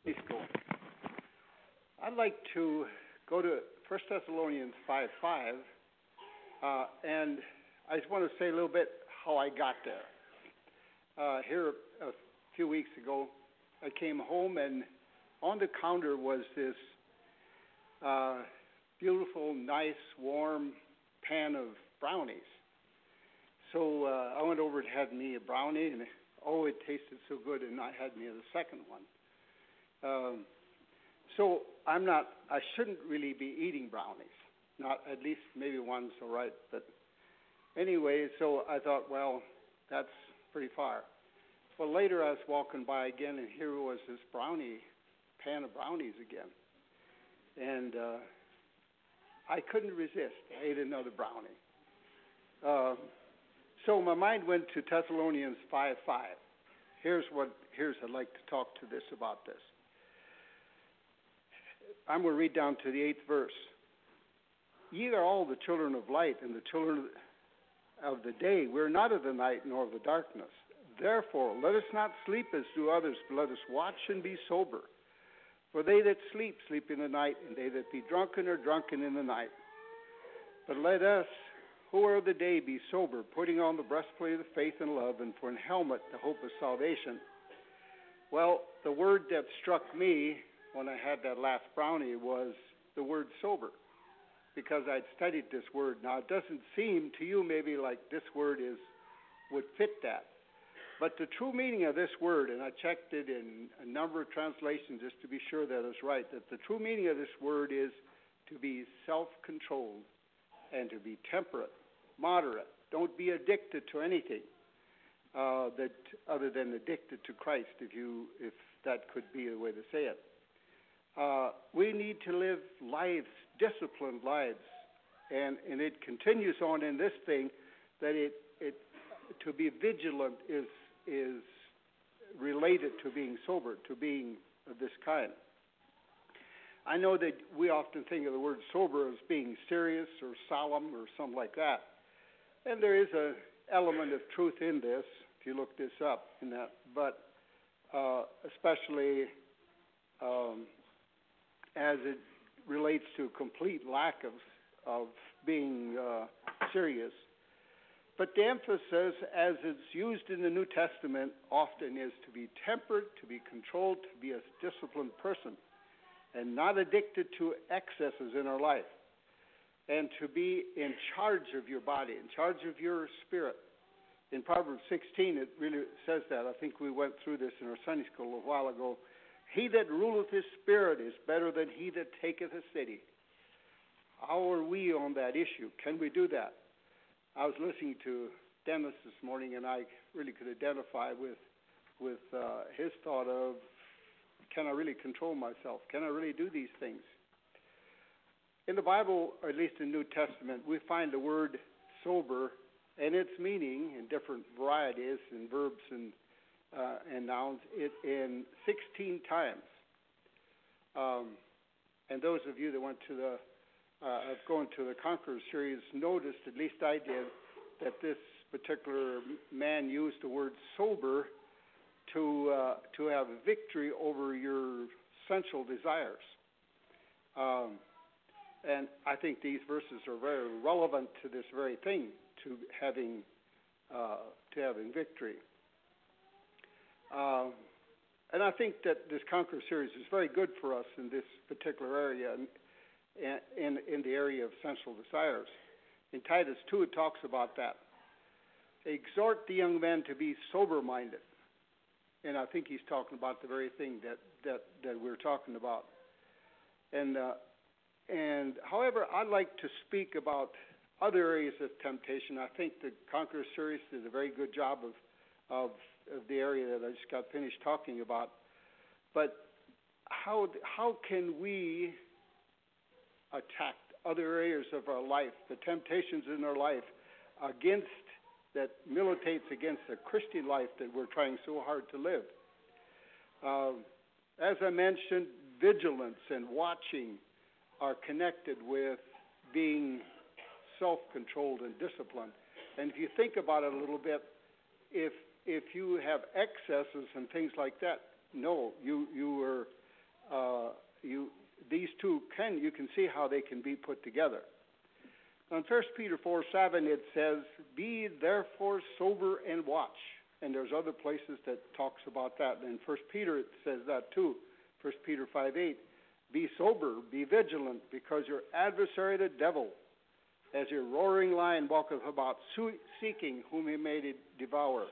School. I'd like to go to 1 Thessalonians 5:5, and I just want to say a little bit how I got there. Here a few weeks ago, I came home, and on the counter was this beautiful, nice, warm pan of brownies. So I went over and had me a brownie, and it tasted so good, and I had me the second one. So I shouldn't really be eating brownies, not at least maybe one's all right. But anyway, so I thought, well, that's pretty far. Well, later I was walking by again, and here was this pan of brownies again. And I couldn't resist. I ate another brownie. So my mind went to Thessalonians 5:5. Here's I'd like to talk to this about this. I'm going to read down to the 8th verse. Ye are all the children of light and the children of the day. We're not of the night nor of the darkness. Therefore, let us not sleep as do others, but let us watch and be sober. For they that sleep, sleep in the night, and they that be drunken are drunken in the night. But let us, who are of the day, be sober, putting on the breastplate of faith and love, and for an helmet the hope of salvation. Well, the word that struck me when I had that last brownie was the word sober, because I'd studied this word. Now, it doesn't seem to you maybe like this word would fit that. But the true meaning of this word, and I checked it in a number of translations just to be sure that it's right, that the true meaning of this word is to be self-controlled and to be temperate, moderate. Don't be addicted to anything that other than addicted to Christ, if that could be a way to say it. We need to live lives, disciplined lives, and it continues on in this thing that it to be vigilant is related to being sober, to being of this kind. I know that we often think of the word sober as being serious or solemn or something like that, and there is an element of truth in this if you look this up in that, but especially as it relates to complete lack of being serious. But the emphasis, as it's used in the New Testament, often is to be temperate, to be controlled, to be a disciplined person, and not addicted to excesses in our life, and to be in charge of your body, in charge of your spirit. In Proverbs 16, it really says that. I think we went through this in our Sunday school a while ago. He that ruleth his spirit is better than he that taketh a city. How are we on that issue? Can we do that? I was listening to Dennis this morning, and I really could identify with his thought of, can I really control myself? Can I really do these things? In the Bible, or at least in the New Testament, we find the word sober and its meaning in different varieties and verbs and nouns in 16 times. And those of you that went to the going to the Conqueror series noticed, at least I did, that this particular man used the word sober to have victory over your sensual desires. And I think these verses are very relevant to this very thing, to having victory. And I think that this Conqueror series is very good for us in this particular area, in the area of sensual desires. In Titus 2, it talks about that. Exhort the young men to be sober-minded. And I think he's talking about the very thing that we're talking about. And however, I'd like to speak about other areas of temptation. I think the Conqueror series did a very good job of the area that I just got finished talking about. But how can we attack other areas of our life, the temptations in our life that militates against the Christian life that we're trying so hard to live? As I mentioned, vigilance and watching are connected with being self-controlled and disciplined. And if you think about it a little bit, if you have excesses and things like that, no, you are two you can see how they can be put together. In 1 Peter 4:7, it says, "Be therefore sober and watch." And there's other places that talks about that. And in 1 Peter, it says that too. 1 Peter 5:8, "Be sober, be vigilant, because your adversary the devil, as a roaring lion, walketh about, seeking whom he may devour."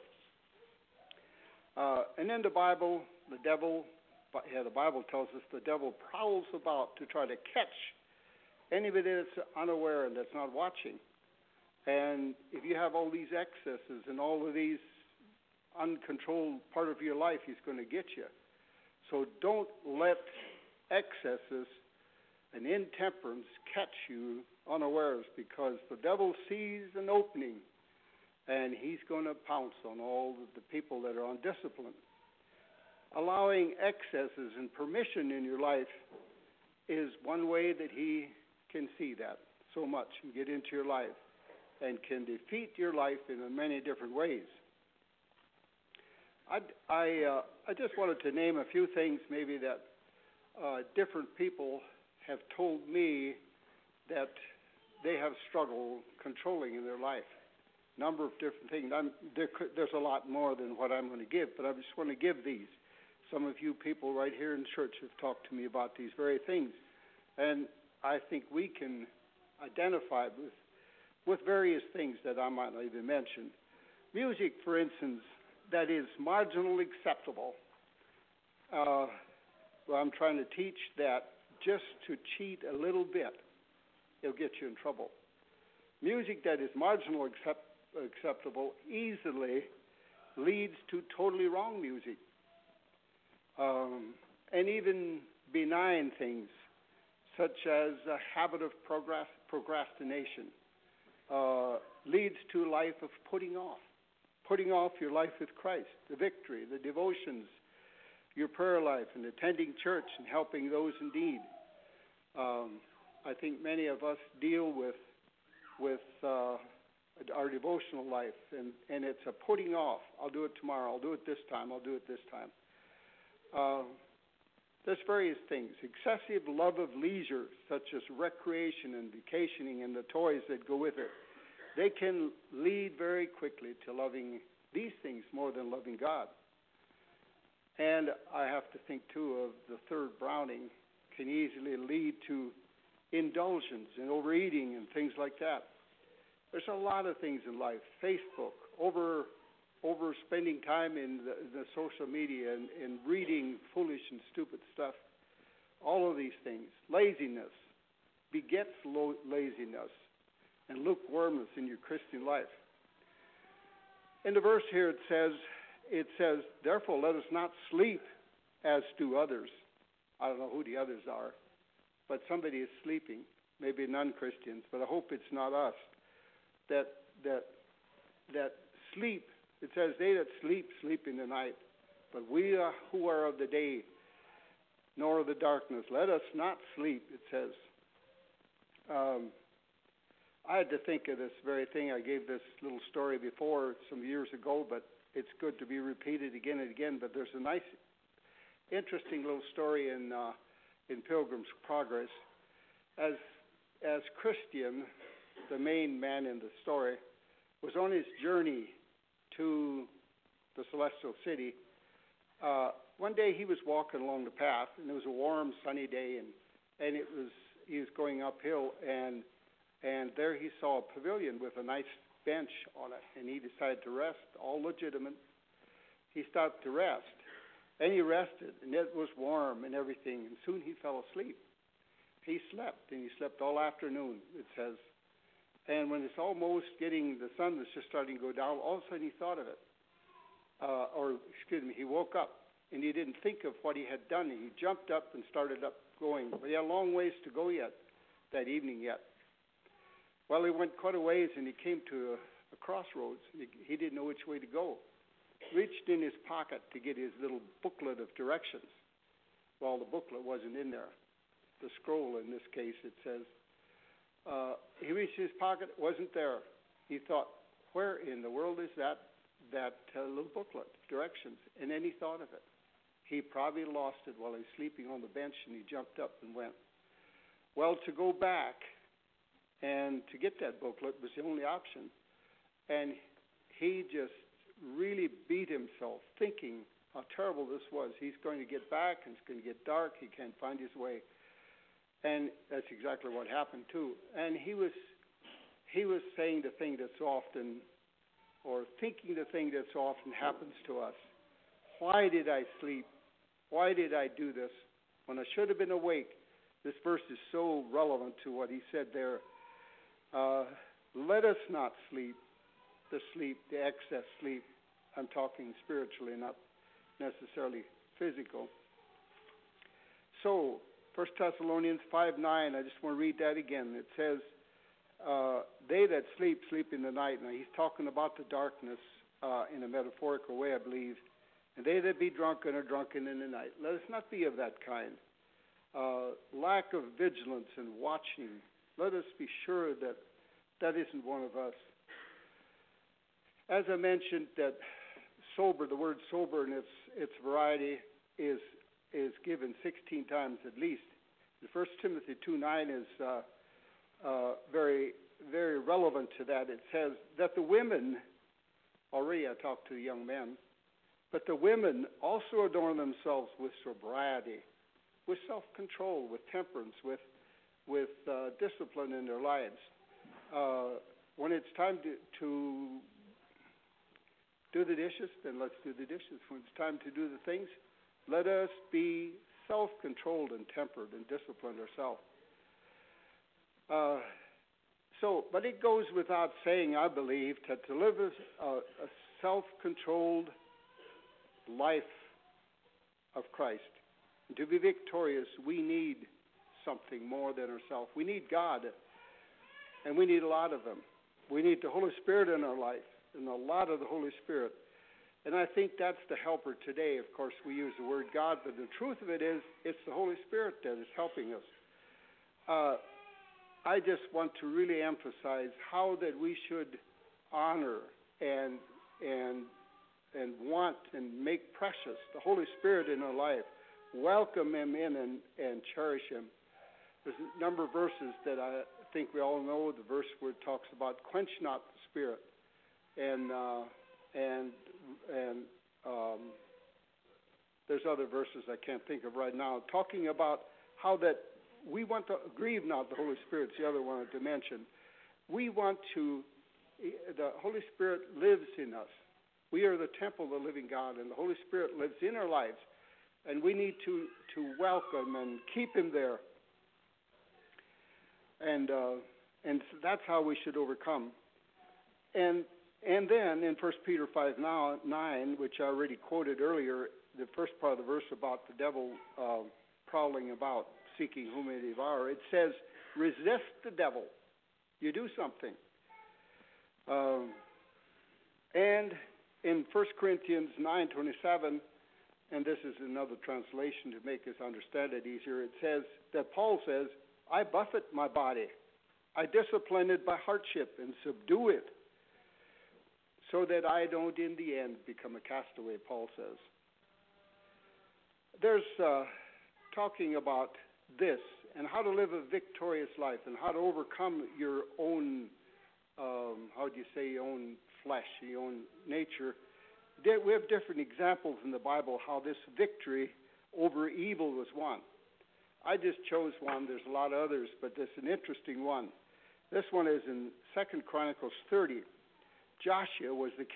And in the Bible, the Bible tells us the devil prowls about to try to catch anybody that's unaware and that's not watching. And if you have all these excesses and all of these uncontrolled part of your life, he's going to get you. So don't let excesses and intemperance catch you unawares, because the devil sees an opening and he's going to pounce on all of the people that are undisciplined. Allowing excesses and permission in your life is one way that he can see that so much and get into your life and can defeat your life in many different ways. I just wanted to name a few things maybe that different people have told me that they have struggled controlling in their life. Number of different things. There's a lot more than what I'm going to give, but I just want to give these. Some of you people right here in church have talked to me about these very things, and I think we can identify with various things that I might not even mention. Music, for instance, that is marginally acceptable. Well, I'm trying to teach that just to cheat a little bit, it'll get you in trouble. Music that is marginally acceptable easily leads to totally wrong music. And even benign things, such as a habit of procrastination, leads to a life of putting off your life with Christ, the victory, the devotions, your prayer life, and attending church and helping those in need. I think many of us deal with our devotional life, and it's a putting off. I'll do it tomorrow. I'll do it this time. I'll do it this time. There's various things. Excessive love of leisure, such as recreation and vacationing and the toys that go with it. They can lead very quickly to loving these things more than loving God. And I have to think, too, of the third Browning can easily lead to indulgence and overeating and things like that. There's a lot of things in life. Facebook, over spending time in the social media and reading foolish and stupid stuff. All of these things. Laziness begets laziness and lukewarmness in your Christian life. In the verse here it says, "Therefore let us not sleep as do others." I don't know who the others are, but somebody is sleeping, maybe non-Christians, but I hope it's not us. That sleep, it says, "They that sleep, sleep in the night. But we who are of the day, nor of the darkness, let us not sleep," it says. I had to think of this very thing. I gave this little story before some years ago, but it's good to be repeated again and again. But there's a nice, interesting little story in Pilgrim's Progress. As Christian, the main man in the story, was on his journey to the celestial city. One day he was walking along the path, and it was a warm, sunny day, and he was going uphill, and there he saw a pavilion with a nice bench on it, and he decided to rest, all legitimate. He stopped to rest, and he rested, and it was warm and everything, and soon he fell asleep. He slept, and he slept all afternoon, it says. And when it's almost the sun was just starting to go down, all of a sudden he thought of it. He woke up, and he didn't think of what he had done. He jumped up and started up going, but he had a long ways to go yet, that evening yet. Well, he went quite a ways, and he came to a crossroads. He didn't know which way to go. Reached in his pocket to get his little booklet of directions. Well, the booklet wasn't in there. The scroll, in this case, it says. He reached his pocket, it wasn't there. He thought, where in the world is that little booklet, directions? And then he thought of it. He probably lost it while he was sleeping on the bench, and he jumped up and went. Well, to go back and to get that booklet was the only option. And he just really beat himself thinking how terrible this was. He's going to get back, and it's going to get dark. He can't find his way. And that's exactly what happened, too. And he was saying the thing that's often, or thinking the thing that so often happens to us. Why did I sleep? Why did I do this when I should have been awake? This verse is so relevant to what he said there. Let us not sleep, the excess sleep. I'm talking spiritually, not necessarily physical. So, 1 Thessalonians 5:9, I just want to read that again. It says, they that sleep, sleep in the night. Now, he's talking about the darkness in a metaphorical way, I believe. And they that be drunken are drunken in the night. Let us not be of that kind. Lack of vigilance and watching. Let us be sure that that isn't one of us. As I mentioned, that sober, the word sober in its variety is given 16 times at least. The 1 Timothy 2:9 is very, very relevant to that. It says that the women, already I talked to the young men, but the women also adorn themselves with sobriety, with self-control, with temperance, with discipline in their lives. When it's time to do the dishes, then let's do the dishes. When it's time to do the things, let us be self-controlled and tempered and disciplined ourselves. But it goes without saying, I believe, that to live a self-controlled life of Christ, and to be victorious, we need something more than ourselves. We need God, and we need a lot of Him. We need the Holy Spirit in our life, and a lot of the Holy Spirit. And I think that's the helper today. Of course, we use the word God, but the truth of it is, it's the Holy Spirit that is helping us. I just want to really emphasize how that we should honor and want and make precious the Holy Spirit in our life. Welcome Him in and cherish Him. There's a number of verses that I think we all know. The verse where it talks about quench not the Spirit, and there's other verses I can't think of right now, talking about how that we want to grieve not the Holy Spirit. It's the other one to mention. We want to, the Holy Spirit lives in us. We are the temple of the living God, and the Holy Spirit lives in our lives, and we need to welcome and keep Him there. And so that's how we should overcome. And then in 1 Peter 5:9, which I already quoted earlier, the first part of the verse about the devil prowling about, seeking whom he may devour, it says, resist the devil. You do something. And in 1 Corinthians 9:27, and this is another translation to make us understand it easier, it says that Paul says, I buffet my body. I discipline it by hardship and subdue it, so that I don't in the end become a castaway, Paul says. There's talking about this and how to live a victorious life and how to overcome your own, your own flesh, your own nature. We have different examples in the Bible how this victory over evil was won. I just chose one. There's a lot of others, but this is an interesting one. This one is in 2 Chronicles 30. Jehoshaphat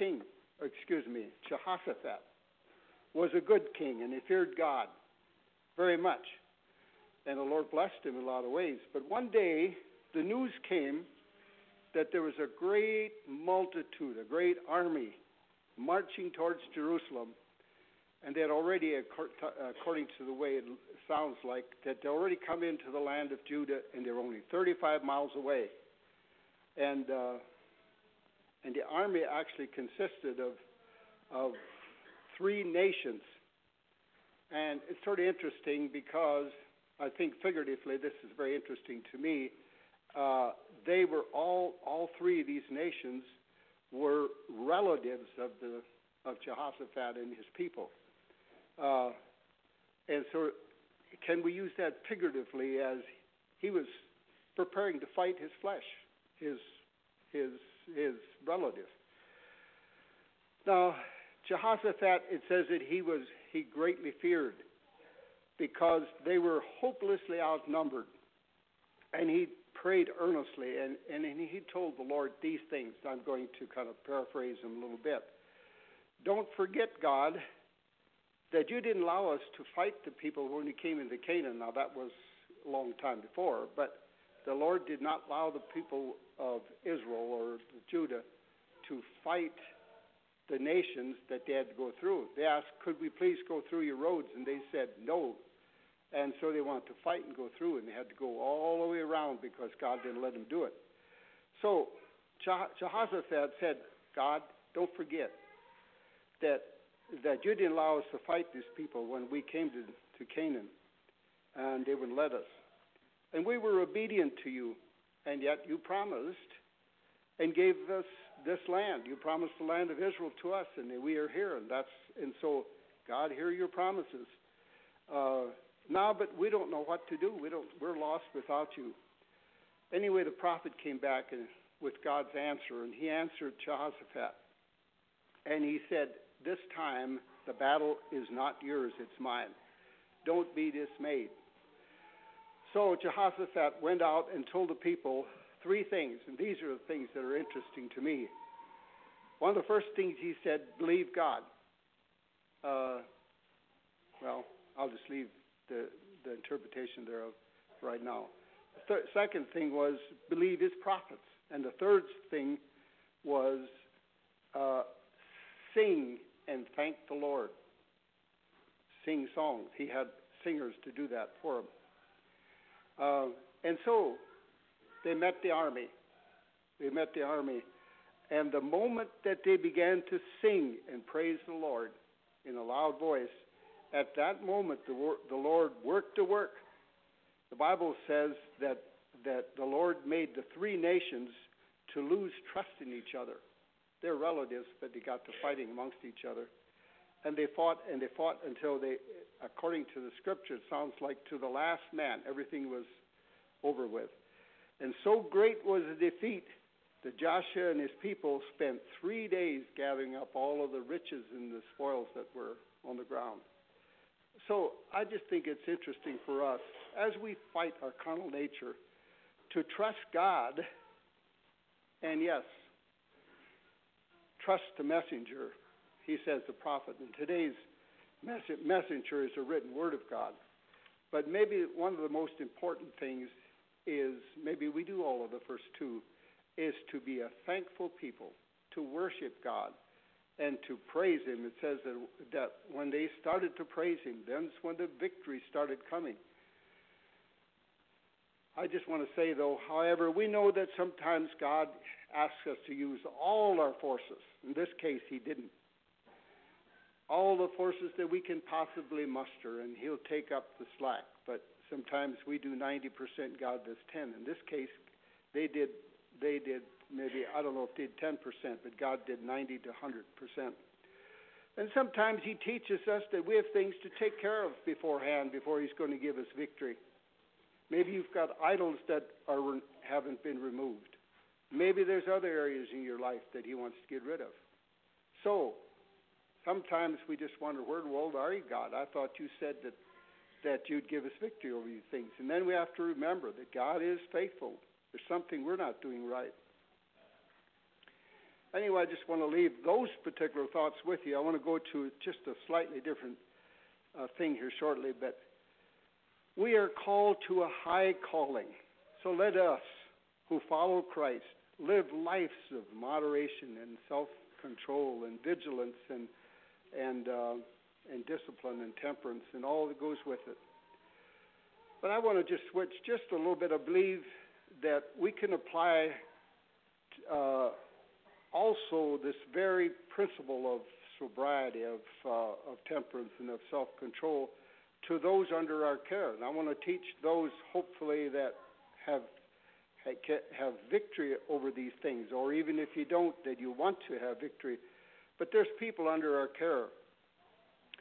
was a good king, and he feared God very much. And the Lord blessed him in a lot of ways. But one day, the news came that there was a great multitude, a great army, marching towards Jerusalem. And they had already, according to the way it sounds like, that they already come into the land of Judah, and they were only 35 miles away. And the army actually consisted of three nations. And it's sort of interesting because I think figuratively this is very interesting to me. They were all three of these nations were relatives of Jehoshaphat and his people. And so can we use that figuratively as he was preparing to fight his flesh, his relative. Now, Jehoshaphat, it says that he greatly feared because they were hopelessly outnumbered. And he prayed earnestly, and he told the Lord these things. I'm going to kind of paraphrase him a little bit. Don't forget, God, that you didn't allow us to fight the people when we came into Canaan. Now, that was a long time before, but the Lord did not allow the people of Israel or Judah to fight the nations that they had to go through. They asked, could we please go through your roads? And they said, no. And so they wanted to fight and go through, and they had to go all the way around because God didn't let them do it. So Jehoshaphat said, God, don't forget that you didn't allow us to fight these people when we came to Canaan, and they wouldn't let us. And we were obedient to you, and yet you promised and gave us this land. You promised the land of Israel to us, and we are here. And so, God, hear your promises. Now, but we don't know what to do. We're lost without you. Anyway, the prophet came back with God's answer, and he answered Jehoshaphat. And he said, this time the battle is not yours, it's mine. Don't be dismayed. So Jehoshaphat went out and told the people three things, and these are the things that are interesting to me. One of the first things he said, believe God. Well, I'll just leave the interpretation thereof right now. The second thing was believe his prophets. And the third thing was sing and thank the Lord. Sing songs. He had singers to do that for him. And so they met the army. And the moment that they began to sing and praise the Lord in a loud voice, at that moment the Lord worked a work. The Bible says that the Lord made the three nations to lose trust in each other. They're relatives, but they got to fighting amongst each other. And they fought until they, according to the scripture, it sounds like to the last man, everything was over with. And so great was the defeat that Joshua and his people spent 3 days gathering up all of the riches and the spoils that were on the ground. So I just think it's interesting for us, as we fight our carnal nature, to trust God, and yes, trust the messenger. He says the prophet. And today's messenger is a written word of God. But maybe one of the most important things is, maybe we do all of the first two, is to be a thankful people, to worship God, and to praise him. It says that when they started to praise him, then's when the victory started coming. I just want to say, though, however, we know that sometimes God asks us to use all our forces. In this case, he didn't. All the forces that we can possibly muster, and he'll take up the slack. But sometimes we do 90%, God does 10. In this case, they did maybe, I don't know if they did 10%, but God did 90 to 100%. And sometimes he teaches us that we have things to take care of beforehand before he's going to give us victory. Maybe you've got idols that haven't been removed. Maybe there's other areas in your life that he wants to get rid of. So sometimes we just wonder, where in the world are you, God? I thought you said that you'd give us victory over these things. And then we have to remember that God is faithful. There's something we're not doing right. Anyway, I just want to leave those particular thoughts with you. I want to go to just a slightly different thing here shortly, but we are called to a high calling. So let us, who follow Christ, live lives of moderation and self-control and vigilance and discipline and temperance and all that goes with it. But I want to just switch just a little bit. I believe that we can apply also this very principle of sobriety, of temperance, and of self-control to those under our care. And I want to teach those, hopefully, that have victory over these things, or even if you don't, that you want to have victory. But there's people under our care.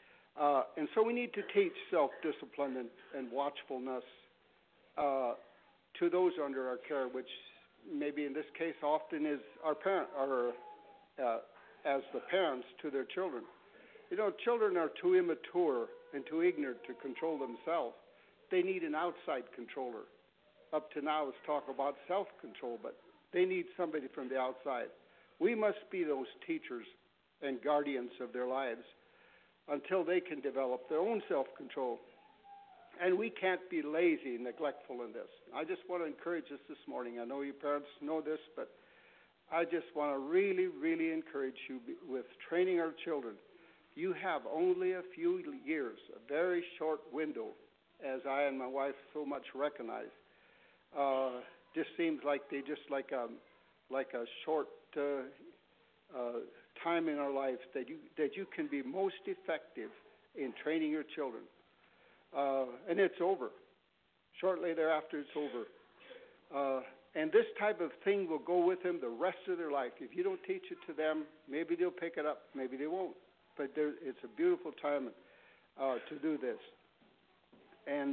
And so we need to teach self-discipline and watchfulness. to those under our care, which maybe in this case often is our parent, or as the parents to their children. Children are too immature and too ignorant to control themselves. They need an outside controller. Up to now, it's talk about self-control, but they need somebody from the outside. We must be those teachers and guardians of their lives until they can develop their own self-control. And we can't be lazy and neglectful in this. I just want to encourage us this morning. I know you parents know this, but I just want to really, really encourage you with training our children. You have only a few years, a very short window, as I and my wife so much recognize. Just seems like they just like a short time in our lives that you can be most effective in training your children. And it's over. Shortly thereafter, it's over. And this type of thing will go with them the rest of their life. If you don't teach it to them, maybe they'll pick it up, maybe they won't. But it's a beautiful time to do this. And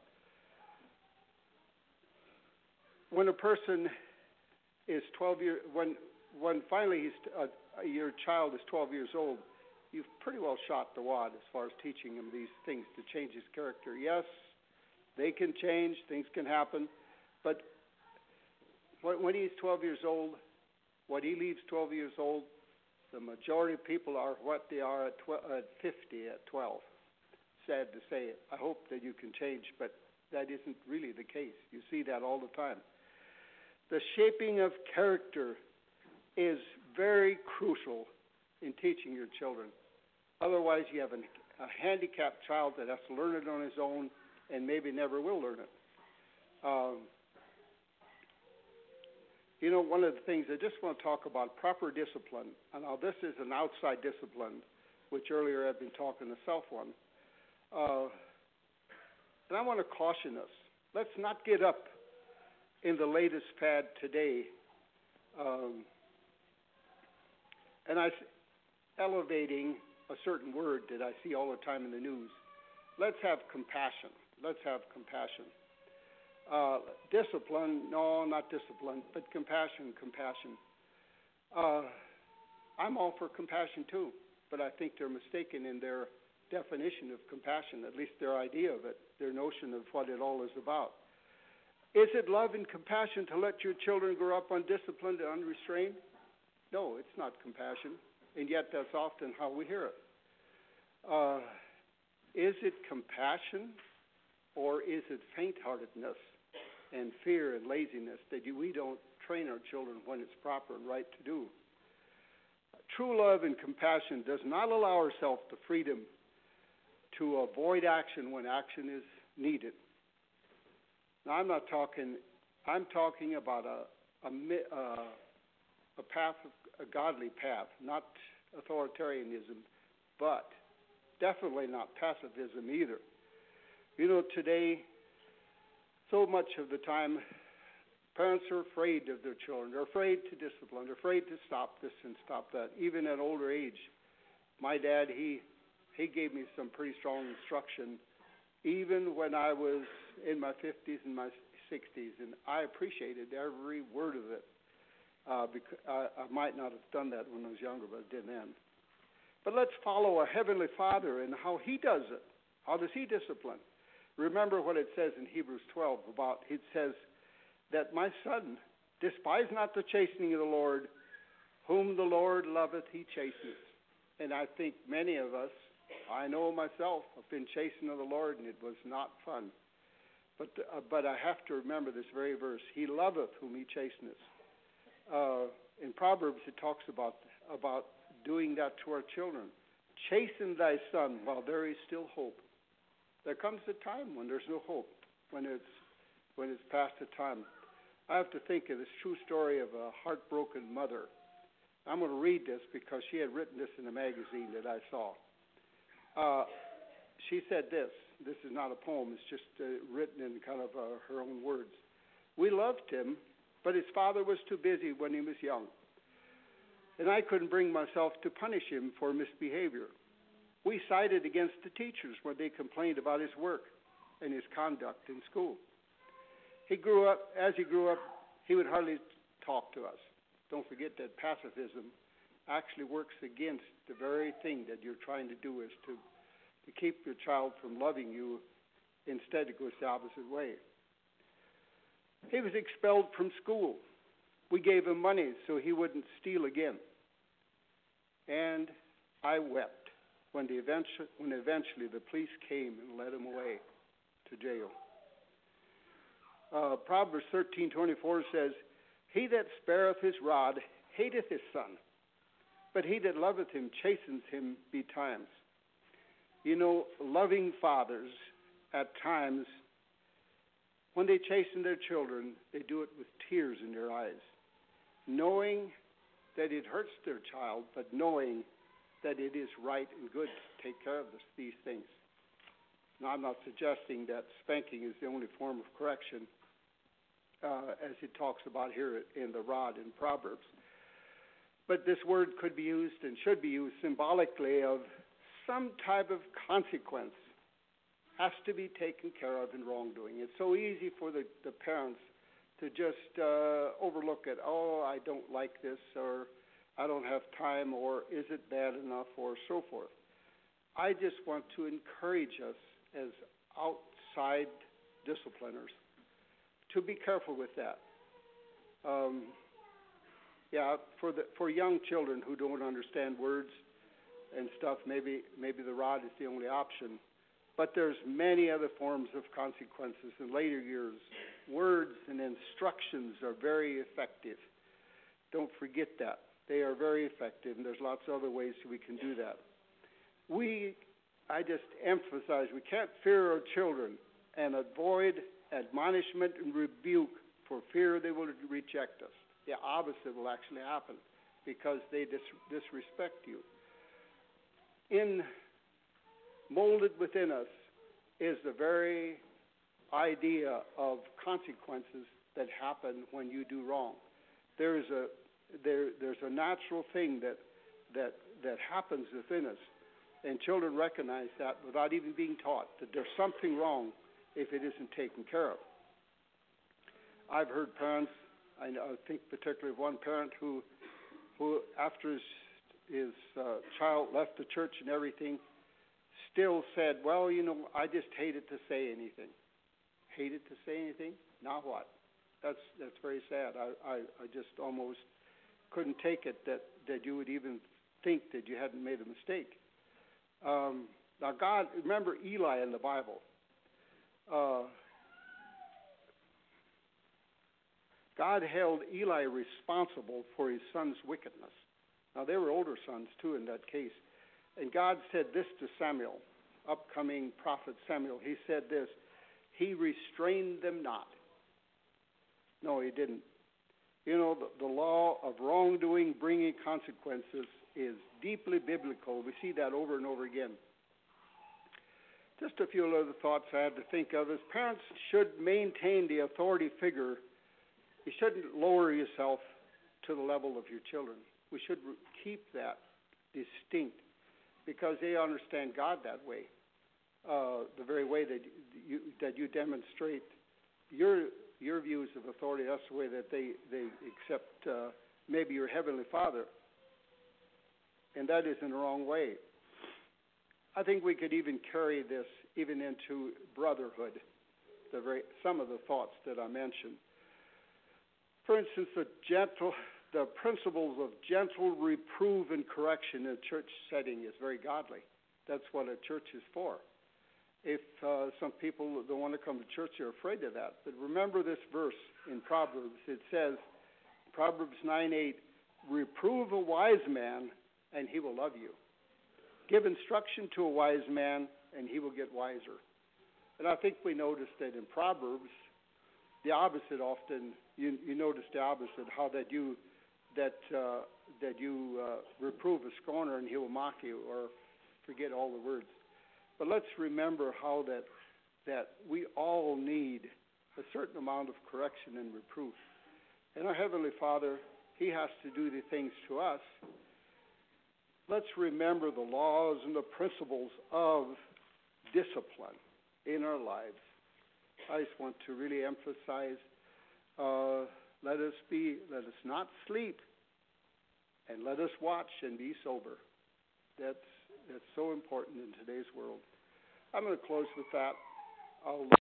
when a person is 12 years, when finally your child is 12 years old, you've pretty well shot the wad as far as teaching him these things to change his character. Yes, they can change, things can happen, but when he's 12 years old, when he leaves 12 years old, the majority of people are what they are at 50, at 12. Sad to say it. I hope that you can change, but that isn't really the case. You see that all the time. The shaping of character is very crucial in teaching your children. Otherwise, you have a handicapped child that has to learn it on his own and maybe never will learn it. One of the things I just want to talk about, proper discipline. And now this is an outside discipline, which earlier I've been talking the self one. And I want to caution us. Let's not get up in the latest fad today. And elevating a certain word that I see all the time in the news. Let's have compassion. Let's have compassion. Discipline, no, not discipline, but compassion. I'm all for compassion too, but I think they're mistaken in their definition of compassion, at least their idea of it, their notion of what it all is about. Is it love and compassion to let your children grow up undisciplined and unrestrained? No, it's not compassion, and yet that's often how we hear it. Is it compassion, or is it faint-heartedness and fear and laziness that we don't train our children when it's proper and right to do? True love and compassion does not allow ourselves the freedom to avoid action when action is needed. Now, I'm talking about a path, a godly path, not authoritarianism, but definitely not pacifism either. Today, so much of the time, parents are afraid of their children. They're afraid to discipline. They're afraid to stop this and stop that. Even at older age, my dad, he gave me some pretty strong instruction, even when I was in my 50s and my 60s, and I appreciated every word of it. Because I might not have done that when I was younger, but I did then. But let's follow our Heavenly Father and how He does it. How does He discipline? Remember what it says in Hebrews 12 about, it says that my son, despise not the chastening of the Lord, whom the Lord loveth, He chasteneth. And I think many of us, I know myself, have been chastened of the Lord, and it was not fun. But I have to remember this very verse, He loveth whom He chasteneth. In Proverbs, it talks about doing that to our children. Chasten thy son while there is still hope. There comes a time when there's no hope, when it's past the time. I have to think of this true story of a heartbroken mother. I'm going to read this because she had written this in a magazine that I saw. She said this. This is not a poem. It's just written in kind of her own words. We loved him, but his father was too busy when he was young. And I couldn't bring myself to punish him for misbehavior. We sided against the teachers when they complained about his work and his conduct in school. As he grew up, he would hardly talk to us. Don't forget that pacifism actually works against the very thing that you're trying to do, is to keep your child from loving you. Instead, it goes the opposite way. He was expelled from school. We gave him money so he wouldn't steal again. And I wept when eventually the police came and led him away to jail. Proverbs 13:24 says, "He that spareth his rod hateth his son, but he that loveth him chastens him betimes." You know, loving fathers, at times, when they chasten their children, they do it with tears in their eyes, knowing that it hurts their child, but knowing that it is right and good to take care of these things. Now, I'm not suggesting that spanking is the only form of correction, as it talks about here in the rod in Proverbs. But this word could be used and should be used symbolically of some type of consequence has to be taken care of in wrongdoing. It's so easy for the parents to just overlook it. Oh, I don't like this, or I don't have time, or is it bad enough, or so forth. I just want to encourage us as outside discipliners to be careful with that. For young children who don't understand words and stuff, maybe the rod is the only option. But there's many other forms of consequences in later years. Words and instructions are very effective. Don't forget that. They are very effective, and there's lots of other ways we can do that. I just emphasize, we can't fear our children and avoid admonishment and rebuke for fear they will reject us. The opposite will actually happen because they disrespect you. Molded within us is the very idea of consequences that happen when you do wrong. There's a natural thing that happens within us, and children recognize that without even being taught that there's something wrong if it isn't taken care of. I've heard parents, I think particularly of one parent who after his child left the church and everything, still said, well, I just hated to say anything. Hated to say anything? Now what? That's very sad. I just almost couldn't take it that you would even think that you hadn't made a mistake. Now God, remember Eli in the Bible. God held Eli responsible for his son's wickedness. Now, they were older sons, too, in that case. And God said this to Samuel, upcoming prophet Samuel. He said this, he restrained them not. No, he didn't. The law of wrongdoing bringing consequences is deeply biblical. We see that over and over again. Just a few other thoughts I had to think of. As parents should maintain the authority figure, you shouldn't lower yourself to the level of your children. We should keep that distinct because they understand God that way, the very way that you demonstrate your views of authority. That's the way that they accept maybe your Heavenly Father, and that is in the wrong way. I think we could even carry this even into brotherhood, some of the thoughts that I mentioned. For instance, the principles of gentle reproof and correction in a church setting is very godly. That's what a church is for. If some people don't want to come to church, they're afraid of that. But remember this verse in Proverbs. It says, Proverbs 9:8, reprove a wise man, and he will love you. Give instruction to a wise man, and he will get wiser. And I think we noticed that in Proverbs, the opposite often, you notice the opposite, how that you reprove a scorner and he will mock you, or forget all the words. But let's remember how that we all need a certain amount of correction and reproof. And our Heavenly Father, he has to do the things to us. Let's remember the laws and the principles of discipline in our lives. I just want to really emphasize, let us not sleep, and let us watch and be sober. That's so important in today's world. I'm going to close with that. I'll